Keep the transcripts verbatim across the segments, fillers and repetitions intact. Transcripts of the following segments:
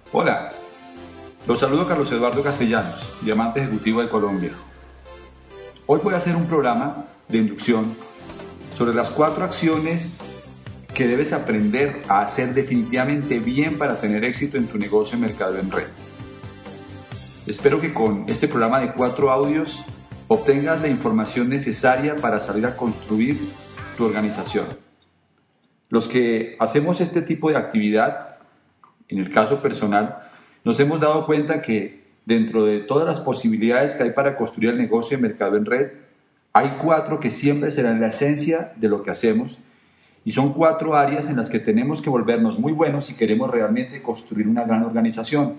Hola, los saludo Carlos Eduardo Castellanos, diamante ejecutivo de Colombia. Hoy voy a hacer un programa de inducción sobre las cuatro acciones que debes aprender a hacer definitivamente bien para tener éxito en tu negocio de mercado en red. Espero que con este programa de cuatro audios obtengas la información necesaria para salir a construir tu organización. Los que hacemos este tipo de actividad, en el caso personal, nos hemos dado cuenta que dentro de todas las posibilidades que hay para construir el negocio de mercado en red, hay cuatro que siempre serán la esencia de lo que hacemos y son cuatro áreas en las que tenemos que volvernos muy buenos si queremos realmente construir una gran organización.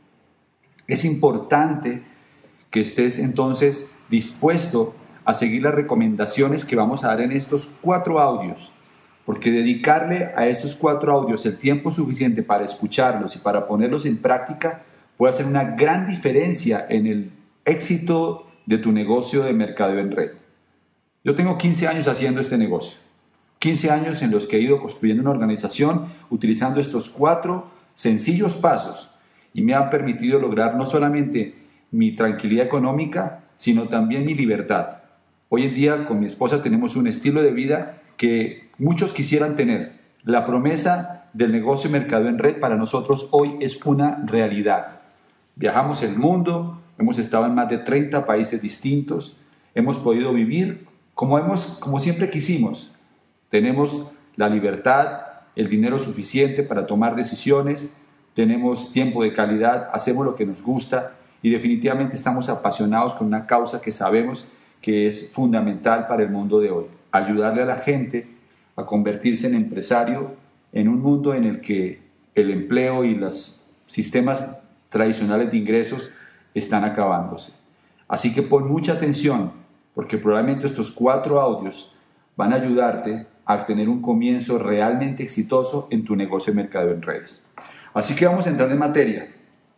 Es importante que estés entonces dispuesto a seguir las recomendaciones que vamos a dar en estos cuatro audios, porque dedicarle a estos cuatro audios el tiempo suficiente para escucharlos y para ponerlos en práctica puede hacer una gran diferencia en el éxito de tu negocio de mercadeo en red. Yo tengo quince años haciendo este negocio, quince años en los que he ido construyendo una organización utilizando estos cuatro sencillos pasos y me han permitido lograr no solamente mi tranquilidad económica, sino también mi libertad. Hoy en día con mi esposa tenemos un estilo de vida que muchos quisieran tener. La promesa del negocio de mercado en red para nosotros hoy es una realidad. Viajamos el mundo, hemos estado en más de treinta países distintos, hemos podido vivir como, hemos, como siempre quisimos. Tenemos la libertad, el dinero suficiente para tomar decisiones, tenemos tiempo de calidad, hacemos lo que nos gusta y definitivamente estamos apasionados con una causa que sabemos que es fundamental para el mundo de hoy. Ayudarle a la gente a convertirse en empresario en un mundo en el que el empleo y los sistemas tradicionales de ingresos están acabándose. Así que pon mucha atención, porque probablemente estos cuatro audios van a ayudarte a tener un comienzo realmente exitoso en tu negocio de mercadeo en redes. Así que vamos a entrar en materia.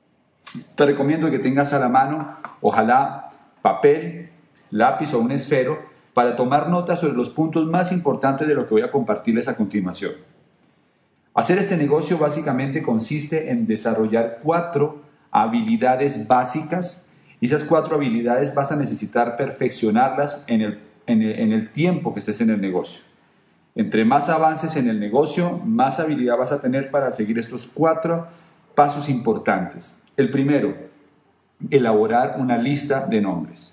Te recomiendo que tengas a la mano, ojalá, papel, lápiz o un esfero, para tomar notas sobre los puntos más importantes de lo que voy a compartirles a continuación. Hacer este negocio básicamente consiste en desarrollar cuatro habilidades básicas y esas cuatro habilidades vas a necesitar perfeccionarlas en el, en el, en el tiempo que estés en el negocio. Entre más avances en el negocio, más habilidad vas a tener para seguir estos cuatro pasos importantes. El primero, elaborar una lista de nombres.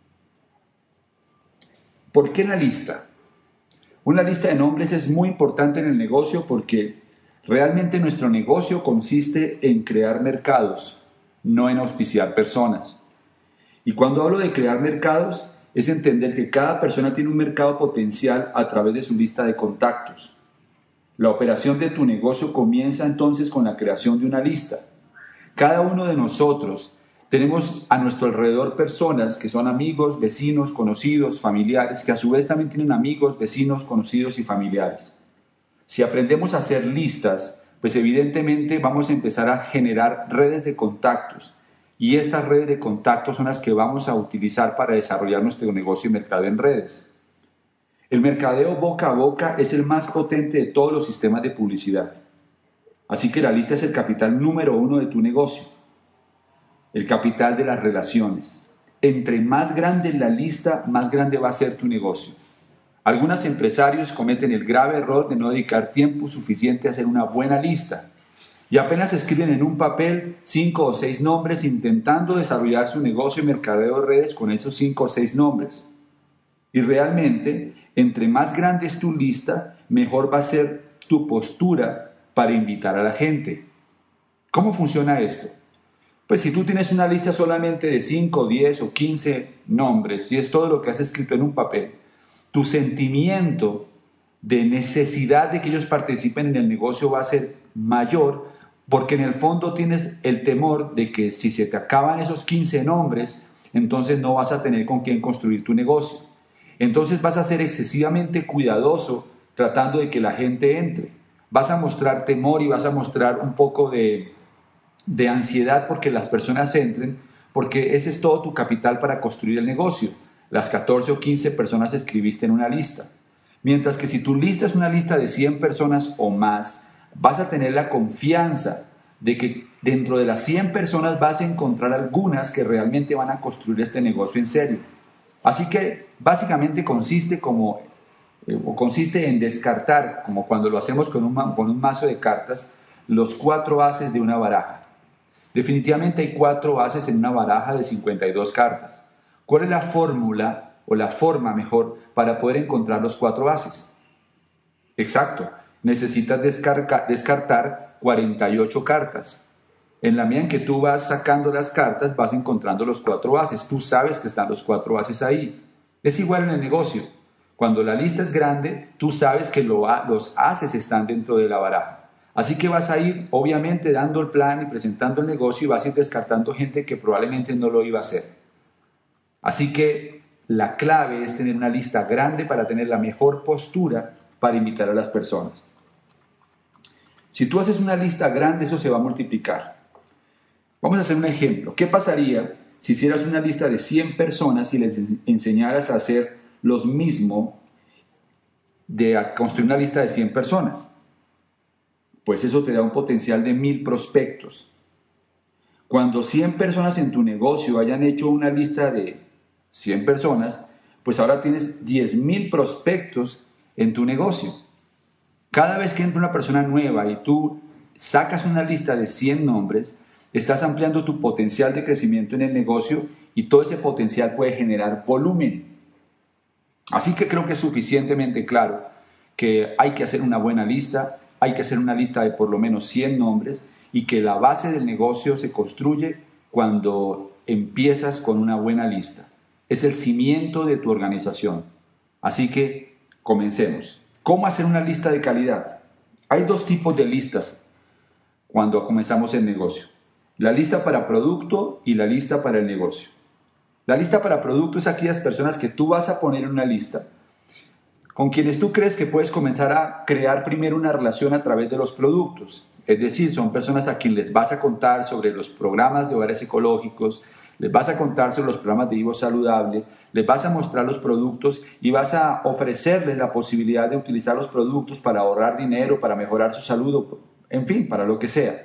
¿Por qué la lista? Una lista de nombres es muy importante en el negocio porque realmente nuestro negocio consiste en crear mercados, no en auspiciar personas. Y cuando hablo de crear mercados, es entender que cada persona tiene un mercado potencial a través de su lista de contactos. La operación de tu negocio comienza entonces con la creación de una lista. Cada uno de nosotros tenemos a nuestro alrededor personas que son amigos, vecinos, conocidos, familiares, que a su vez también tienen amigos, vecinos, conocidos y familiares. Si aprendemos a hacer listas, pues evidentemente vamos a empezar a generar redes de contactos y estas redes de contactos son las que vamos a utilizar para desarrollar nuestro negocio de mercadeo en redes. El mercadeo boca a boca es el más potente de todos los sistemas de publicidad. Así que la lista es el capital número uno de tu negocio. El capital de las relaciones. Entre más grande la lista, más grande va a ser tu negocio. Algunos empresarios cometen el grave error de no dedicar tiempo suficiente a hacer una buena lista y apenas escriben en un papel cinco o seis nombres intentando desarrollar su negocio de mercadeo de redes con esos cinco o seis nombres. Y realmente, entre más grande es tu lista, mejor va a ser tu postura para invitar a la gente. ¿Cómo funciona esto? Pues si tú tienes una lista solamente de cinco, diez o quince nombres y es todo lo que has escrito en un papel, tu sentimiento de necesidad de que ellos participen en el negocio va a ser mayor porque en el fondo tienes el temor de que si se te acaban esos quince nombres, entonces no vas a tener con quién construir tu negocio. Entonces vas a ser excesivamente cuidadoso tratando de que la gente entre. Vas a mostrar temor y vas a mostrar un poco de... de ansiedad porque las personas entren, porque ese es todo tu capital para construir el negocio. Las catorce o quince personas escribiste en una lista. Mientras que si tu lista es una lista de cien personas o más, vas a tener la confianza de que dentro de las cien personas vas a encontrar algunas que realmente van a construir este negocio en serio. Así que básicamente consiste, como, eh, o consiste en descartar, como cuando lo hacemos con un, con un mazo de cartas, los cuatro ases de una baraja. Definitivamente hay cuatro ases en una baraja de cincuenta y dos cartas. ¿Cuál es la fórmula, o la forma mejor, para poder encontrar los cuatro ases? Exacto, necesitas descarga, descartar cuarenta y ocho cartas. En la medida en que tú vas sacando las cartas, vas encontrando los cuatro ases. Tú sabes que están los cuatro ases ahí. Es igual en el negocio. Cuando la lista es grande, tú sabes que lo, los ases están dentro de la baraja. Así que vas a ir, obviamente, dando el plan y presentando el negocio y vas a ir descartando gente que probablemente no lo iba a hacer. Así que la clave es tener una lista grande para tener la mejor postura para invitar a las personas. Si tú haces una lista grande, eso se va a multiplicar. Vamos a hacer un ejemplo. ¿Qué pasaría si hicieras una lista de cien personas y les enseñaras a hacer lo mismo de construir una lista de cien personas? Pues eso te da un potencial de mil prospectos. Cuando cien personas en tu negocio hayan hecho una lista de cien personas, pues ahora tienes diez mil prospectos en tu negocio. Cada vez que entra una persona nueva y tú sacas una lista de cien nombres, estás ampliando tu potencial de crecimiento en el negocio y todo ese potencial puede generar volumen. Así que creo que es suficientemente claro que hay que hacer una buena lista, hay que hacer una lista de por lo menos cien nombres y que la base del negocio se construye cuando empiezas con una buena lista. Es el cimiento de tu organización. Así que comencemos. ¿Cómo hacer una lista de calidad? Hay dos tipos de listas cuando comenzamos el negocio. La lista para producto y la lista para el negocio. La lista para producto es aquellas personas que tú vas a poner en una lista con quienes tú crees que puedes comenzar a crear primero una relación a través de los productos. Es decir, son personas a quienes les vas a contar sobre los programas de hogares ecológicos, les vas a contar sobre los programas de Vivo Saludable, les vas a mostrar los productos y vas a ofrecerles la posibilidad de utilizar los productos para ahorrar dinero, para mejorar su salud, en fin, para lo que sea.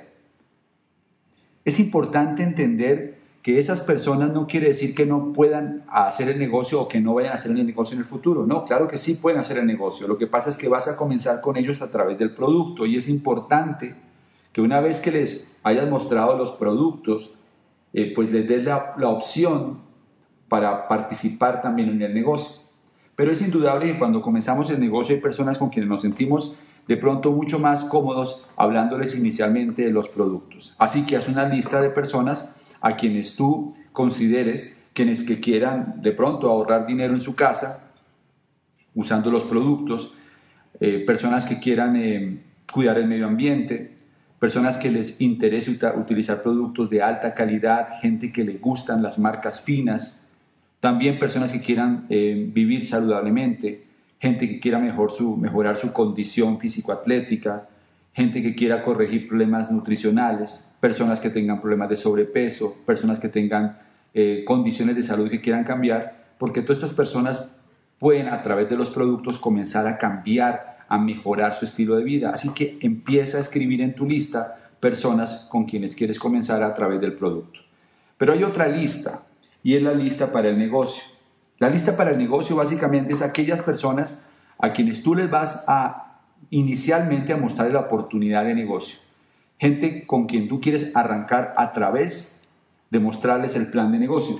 Es importante entender que esas personas no quiere decir que no puedan hacer el negocio o que no vayan a hacer el negocio en el futuro. No, claro que sí pueden hacer el negocio. Lo que pasa es que vas a comenzar con ellos a través del producto y es importante que una vez que les hayas mostrado los productos, eh, pues les des la, la opción para participar también en el negocio. Pero es indudable que cuando comenzamos el negocio hay personas con quienes nos sentimos de pronto mucho más cómodos hablándoles inicialmente de los productos. Así que haz una lista de personas a quienes tú consideres, quienes que quieran de pronto ahorrar dinero en su casa usando los productos, eh, personas que quieran eh, cuidar el medio ambiente, personas que les interese uta- utilizar productos de alta calidad, gente que le gustan las marcas finas, también personas que quieran eh, vivir saludablemente, gente que quiera mejor su, mejorar su condición físico-atlética, gente que quiera corregir problemas nutricionales, personas que tengan problemas de sobrepeso, personas que tengan eh, condiciones de salud que quieran cambiar, porque todas estas personas pueden a través de los productos comenzar a cambiar, a mejorar su estilo de vida. Así que empieza a escribir en tu lista personas con quienes quieres comenzar a través del producto. Pero hay otra lista, y es la lista para el negocio. La lista para el negocio básicamente es aquellas personas a quienes tú les vas a inicialmente a mostrar la oportunidad de negocio. Gente con quien tú quieres arrancar a través de mostrarles el plan de negocio.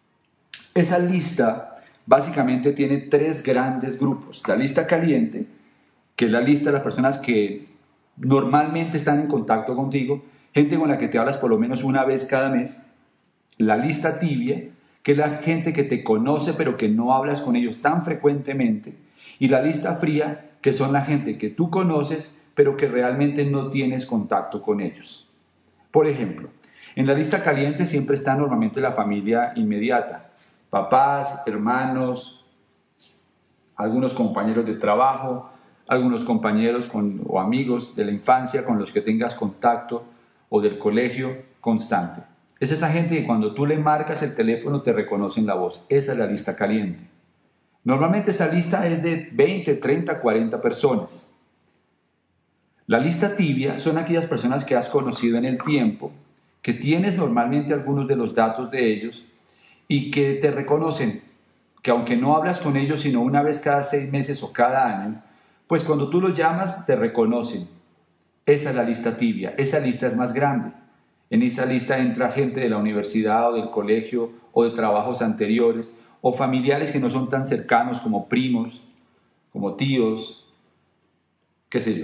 Esa lista básicamente tiene tres grandes grupos. La lista caliente, que es la lista de las personas que normalmente están en contacto contigo, gente con la que te hablas por lo menos una vez cada mes. La lista tibia, que es la gente que te conoce pero que no hablas con ellos tan frecuentemente. Y la lista fría, que son la gente que tú conoces pero que realmente no tienes contacto con ellos. Por ejemplo, en la lista caliente siempre está normalmente la familia inmediata, papás, hermanos, algunos compañeros de trabajo, algunos compañeros con, o amigos de la infancia con los que tengas contacto o del colegio constante. Es esa gente que cuando tú le marcas el teléfono te reconocen la voz. Esa es la lista caliente. Normalmente esa lista es de veinte, treinta, cuarenta personas. La lista tibia son aquellas personas que has conocido en el tiempo, que tienes normalmente algunos de los datos de ellos y que te reconocen, que aunque no hablas con ellos sino una vez cada seis meses o cada año, pues cuando tú los llamas te reconocen. Esa es la lista tibia, esa lista es más grande. En esa lista entra gente de la universidad o del colegio o de trabajos anteriores o familiares que no son tan cercanos como primos, como tíos, qué sé yo.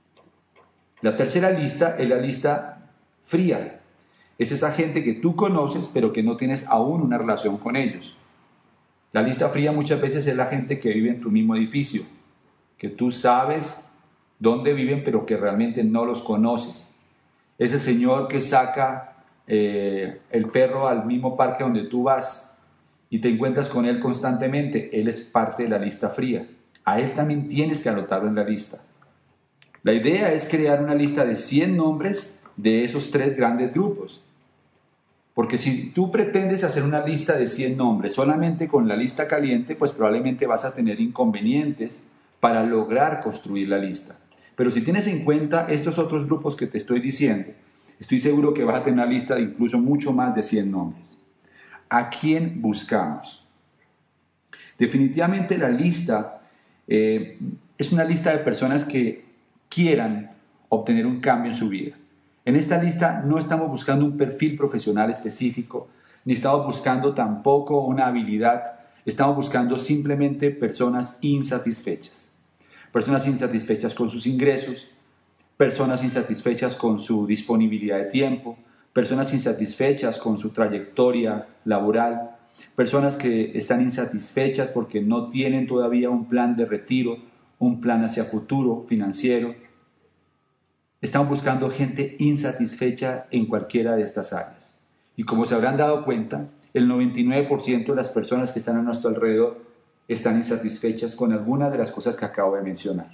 La tercera lista es la lista fría. Es esa gente que tú conoces pero que no tienes aún una relación con ellos. La lista fría muchas veces es la gente que vive en tu mismo edificio, que tú sabes dónde viven pero que realmente no los conoces. Es el señor que saca eh, el perro al mismo parque donde tú vas y te encuentras con él constantemente. Él es parte de la lista fría. A él también tienes que anotarlo en la lista. La idea es crear una lista de cien nombres de esos tres grandes grupos. Porque si tú pretendes hacer una lista de cien nombres solamente con la lista caliente, pues probablemente vas a tener inconvenientes para lograr construir la lista. Pero si tienes en cuenta estos otros grupos que te estoy diciendo, estoy seguro que vas a tener una lista de incluso mucho más de cien nombres. ¿A quién buscamos? Definitivamente la lista eh, es una lista de personas que quieran obtener un cambio en su vida. En esta lista no estamos buscando un perfil profesional específico, ni estamos buscando tampoco una habilidad, estamos buscando simplemente personas insatisfechas. Personas insatisfechas con sus ingresos, personas insatisfechas con su disponibilidad de tiempo, personas insatisfechas con su trayectoria laboral, personas que están insatisfechas porque no tienen todavía un plan de retiro, un plan hacia futuro financiero. Estamos buscando gente insatisfecha en cualquiera de estas áreas. Y como se habrán dado cuenta, el noventa y nueve por ciento de las personas que están a nuestro alrededor están insatisfechas con alguna de las cosas que acabo de mencionar.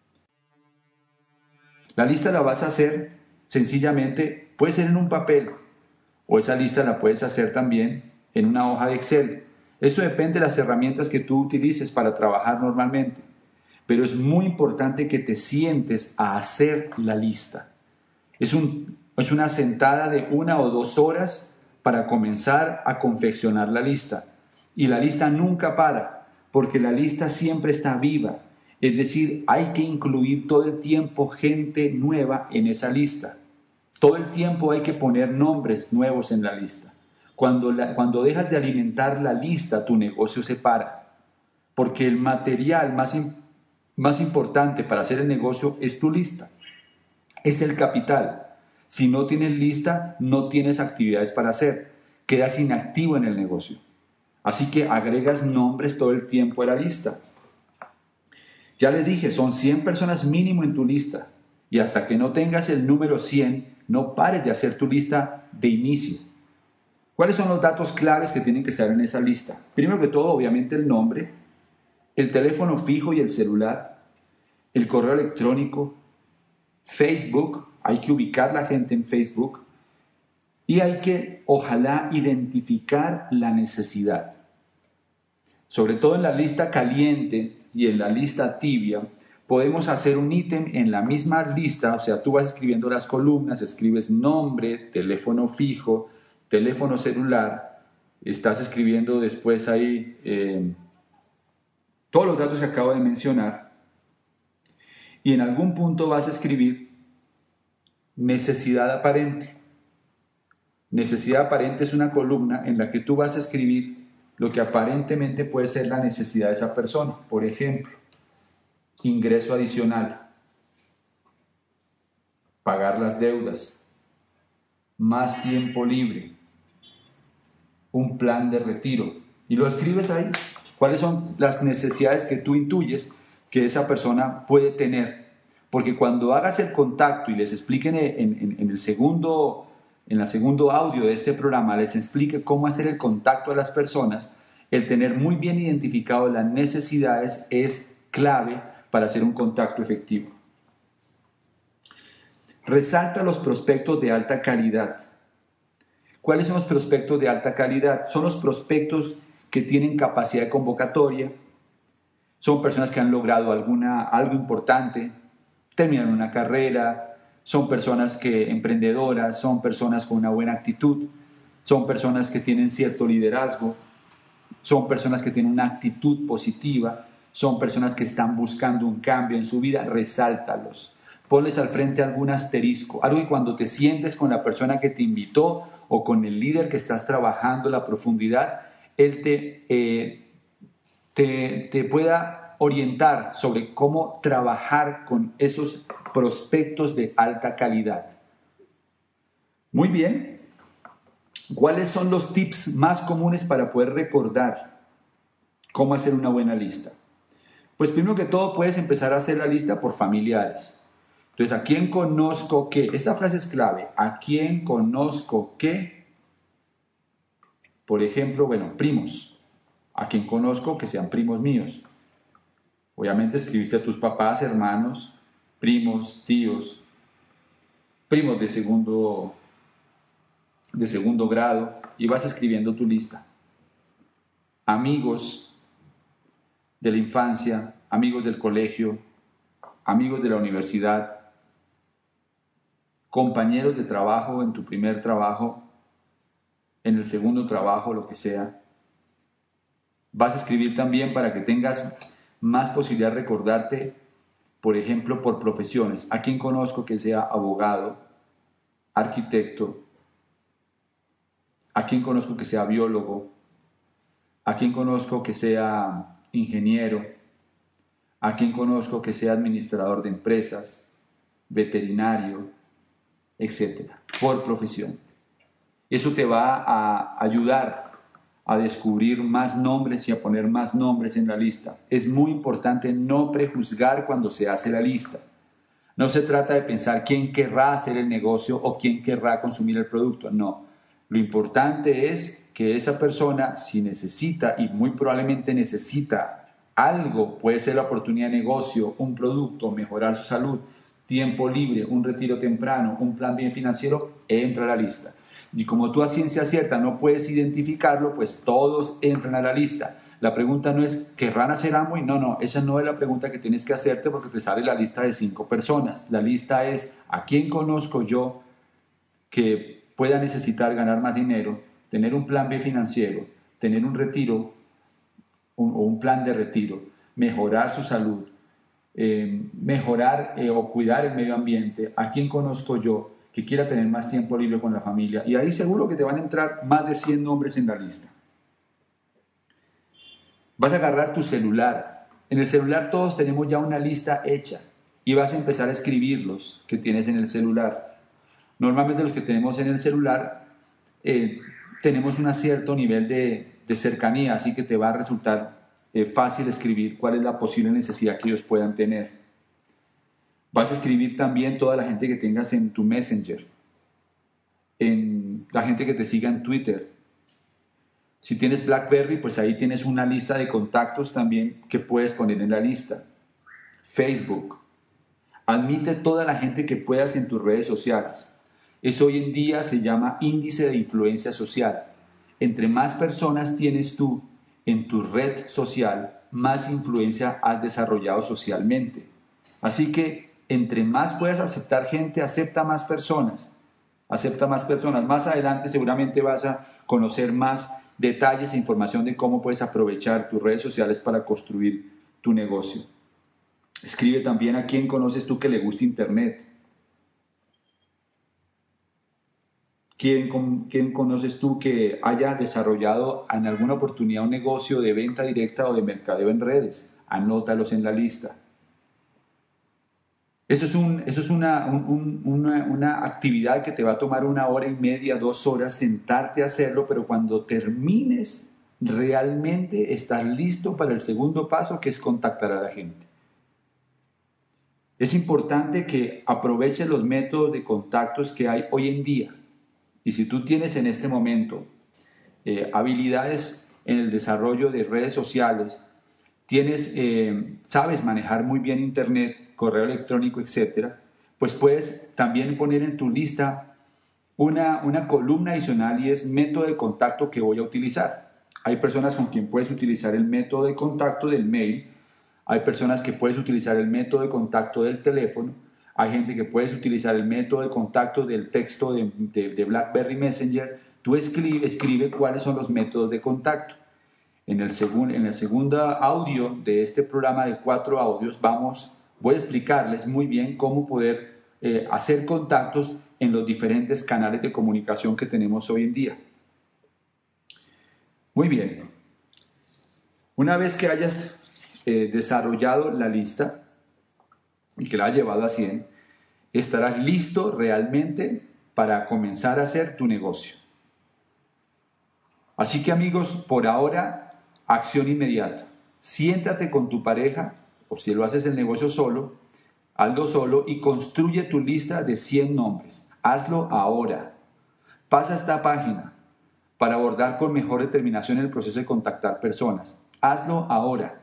La lista la vas a hacer sencillamente, puede ser en un papel, o esa lista la puedes hacer también en una hoja de Excel. Eso depende de las herramientas que tú utilices para trabajar normalmente. Pero es muy importante que te sientes a hacer la lista. Es, un, es una sentada de una o dos horas para comenzar a confeccionar la lista. Y la lista nunca para, porque la lista siempre está viva. Es decir, hay que incluir todo el tiempo gente nueva en esa lista. Todo el tiempo hay que poner nombres nuevos en la lista. Cuando, la, cuando dejas de alimentar la lista, tu negocio se para. Porque el material más, más importante para hacer el negocio es tu lista. Es el capital. Si no tienes lista, no tienes actividades para hacer. Quedas inactivo en el negocio. Así que agregas nombres todo el tiempo a la lista. Ya les dije, son cien personas mínimo en tu lista. Y hasta que no tengas el número cien, no pares de hacer tu lista de inicio. ¿Cuáles son los datos claves que tienen que estar en esa lista? Primero que todo, obviamente el nombre, el teléfono fijo y el celular, el correo electrónico, Facebook, hay que ubicar la gente en Facebook, y hay que, ojalá, identificar la necesidad. Sobre todo en la lista caliente y en la lista tibia, podemos hacer un ítem en la misma lista, o sea, tú vas escribiendo las columnas, escribes nombre, teléfono fijo, teléfono celular, estás escribiendo después ahí eh, todos los datos que acabo de mencionar, y en algún punto vas a escribir necesidad aparente. Necesidad aparente es una columna en la que tú vas a escribir lo que aparentemente puede ser la necesidad de esa persona. Por ejemplo, ingreso adicional, pagar las deudas, más tiempo libre, un plan de retiro. Y lo escribes ahí. ¿Cuáles son las necesidades que tú intuyes que esa persona puede tener? Porque cuando hagas el contacto y les expliquen en, en, en el segundo... en el segundo audio de este programa les explique cómo hacer el contacto a las personas, el tener muy bien identificado las necesidades es clave para hacer un contacto efectivo. Resalta los prospectos de alta calidad. ¿Cuáles son los prospectos de alta calidad? Son los prospectos que tienen capacidad de convocatoria, son personas que han logrado alguna, algo importante, terminan una carrera, son personas que emprendedoras, son personas con una buena actitud, son personas que tienen cierto liderazgo, son personas que tienen una actitud positiva, son personas que están buscando un cambio en su vida. Resáltalos. Ponles al frente algún asterisco, algo que cuando te sientes con la persona que te invitó o con el líder que estás trabajando la profundidad, él te, eh, te, te pueda orientar sobre cómo trabajar con esos prospectos de alta calidad. Muy bien. ¿Cuáles son los tips más comunes para poder recordar cómo hacer una buena lista? Pues primero que todo puedes empezar a hacer la lista por familiares. Entonces, ¿a quién conozco qué? Esta frase es clave. ¿A quién conozco qué? Por ejemplo, bueno, primos. ¿A quién conozco que sean primos míos? Obviamente escribiste a tus papás, hermanos, primos, tíos, primos de segundo, de segundo grado, y vas escribiendo tu lista. Amigos de la infancia, amigos del colegio, amigos de la universidad, compañeros de trabajo en tu primer trabajo, en el segundo trabajo, lo que sea. Vas a escribir también para que tengas más posibilidad de recordarte, por ejemplo, por profesiones. ¿A quién conozco que sea abogado, arquitecto? ¿A quién conozco que sea biólogo? ¿A quién conozco que sea ingeniero? ¿A quién conozco que sea administrador de empresas, veterinario, etcétera? Por profesión. Eso te va a ayudar a descubrir más nombres y a poner más nombres en la lista. Es muy importante no prejuzgar cuando se hace la lista. No se trata de pensar quién querrá hacer el negocio o quién querrá consumir el producto. No. Lo importante es que esa persona, si necesita, y muy probablemente necesita algo, puede ser la oportunidad de negocio, un producto, mejorar su salud, tiempo libre, un retiro temprano, un plan bien financiero, entra a la lista. Y como tú a ciencia cierta no puedes identificarlo, pues todos entran a la lista. La pregunta no es, ¿querrán hacer Amway? No, no, esa no es la pregunta que tienes que hacerte porque te sale la lista de cinco personas. La lista es, ¿a quién conozco yo que pueda necesitar ganar más dinero, tener un plan B financiero, tener un retiro un, o un plan de retiro, mejorar su salud, eh, mejorar eh, o cuidar el medio ambiente? ¿A quién conozco yo que quiera tener más tiempo libre con la familia? Y ahí seguro que te van a entrar más de cien nombres en la lista. Vas a agarrar tu celular. En el celular todos tenemos ya una lista hecha y vas a empezar a escribirlos que tienes en el celular. Normalmente los que tenemos en el celular eh, tenemos un cierto nivel de, de cercanía, así que te va a resultar eh, fácil escribir cuál es la posible necesidad que ellos puedan tener. Vas a escribir también toda la gente que tengas en tu Messenger, en la gente que te siga en Twitter. Si tienes BlackBerry, pues ahí tienes una lista de contactos también que puedes poner en la lista. Facebook. Admite toda la gente que puedas en tus redes sociales. Eso hoy en día se llama índice de influencia social. Entre más personas tienes tú en tu red social, más influencia has desarrollado socialmente. Así que entre más puedas aceptar gente, acepta más personas. Acepta más personas. Más adelante seguramente vas a conocer más detalles e información de cómo puedes aprovechar tus redes sociales para construir tu negocio. Escribe también a quién conoces tú que le guste Internet. ¿Quién, ¿Quién conoces tú que haya desarrollado en alguna oportunidad un negocio de venta directa o de mercadeo en redes? Anótalos en la lista. Eso es, un, eso es una, un, una, una actividad que te va a tomar una hora y media, dos horas, sentarte a hacerlo, pero cuando termines, realmente estás listo para el segundo paso, que es contactar a la gente. Es importante que aproveches los métodos de contactos que hay hoy en día. Y si tú tienes en este momento eh, habilidades en el desarrollo de redes sociales, tienes, eh, sabes manejar muy bien Internet, correo electrónico, etcétera, pues puedes también poner en tu lista una, una columna adicional y es método de contacto que voy a utilizar. Hay personas con quien puedes utilizar el método de contacto del mail, hay personas que puedes utilizar el método de contacto del teléfono, hay gente que puedes utilizar el método de contacto del texto de, de, de BlackBerry Messenger. Tú escribe, escribe cuáles son los métodos de contacto. En el, segun, en el segundo audio de este programa de cuatro audios vamos, voy a explicarles muy bien cómo poder eh, hacer contactos en los diferentes canales de comunicación que tenemos hoy en día. Muy bien. Una vez que hayas eh, desarrollado la lista y que la has llevado a cien, estarás listo realmente para comenzar a hacer tu negocio. Así que amigos, por ahora, acción inmediata. Siéntate con tu pareja, o si lo haces el negocio solo, hazlo solo y construye tu lista de cien nombres. Hazlo ahora. Pasa esta página para abordar con mejor determinación el proceso de contactar personas. Hazlo ahora.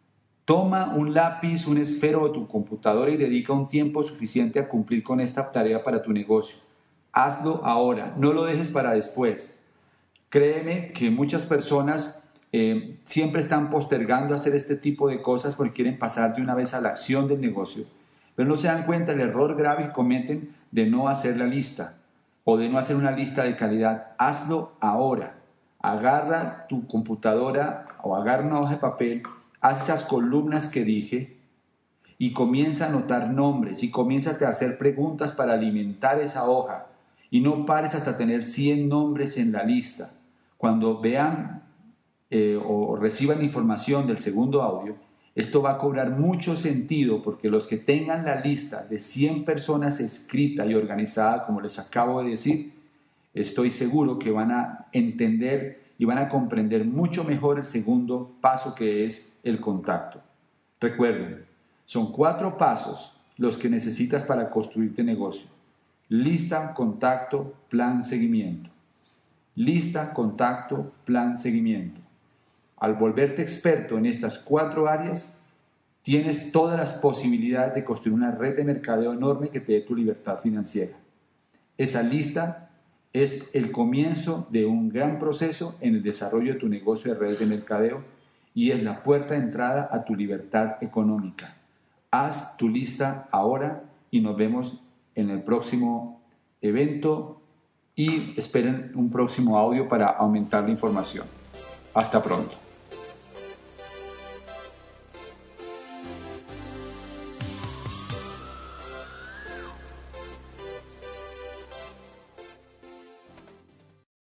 Toma un lápiz, un esfero de tu computadora y dedica un tiempo suficiente a cumplir con esta tarea para tu negocio. Hazlo ahora, no lo dejes para después. Créeme que muchas personas eh, siempre están postergando hacer este tipo de cosas porque quieren pasar de una vez a la acción del negocio, pero no se dan cuenta del error grave que cometen de no hacer la lista o de no hacer una lista de calidad. Hazlo ahora. Agarra tu computadora o agarra una hoja de papel, haz esas columnas que dije y comienza a anotar nombres y comienza a hacer preguntas para alimentar esa hoja y no pares hasta tener cien nombres en la lista. Cuando vean eh, o reciban información del segundo audio, esto va a cobrar mucho sentido porque los que tengan la lista de cien personas escrita y organizada, como les acabo de decir, estoy seguro que van a entender y van a comprender mucho mejor el segundo paso, que es el contacto. Recuerden, son cuatro pasos los que necesitas para construirte negocio. Lista, contacto, plan, seguimiento. Lista, contacto, plan, seguimiento. Al volverte experto en estas cuatro áreas, tienes todas las posibilidades de construir una red de mercadeo enorme que te dé tu libertad financiera. Esa lista es el comienzo de un gran proceso en el desarrollo de tu negocio de redes de mercadeo y es la puerta de entrada a tu libertad económica. Haz tu lista ahora y nos vemos en el próximo evento y esperen un próximo audio para aumentar la información. Hasta pronto.